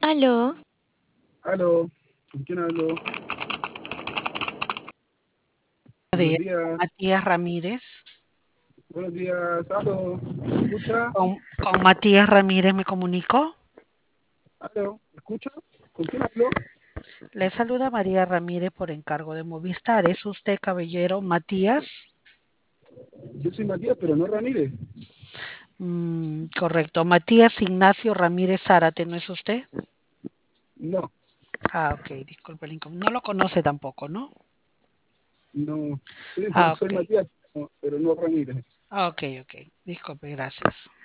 Aló, Aló, ¿con quién hablo? Buenos De días, Matías Ramírez. buenos días, aló, ¿me escucha? Con Matías Ramírez me comunico. Aló, ¿me escucha? ¿Con quién hablo? Le saluda María Ramírez por encargo de Movistar. ¿Es usted, caballero Matías? Yo soy Matías, pero no Ramírez. Correcto. Matías Ignacio Ramírez Zárate, ¿no es usted? No, Ok, disculpe no lo conoce tampoco, ¿no? no, sí, Ah, soy ok. Matías, pero no Ramírez. Ok. Disculpe, gracias.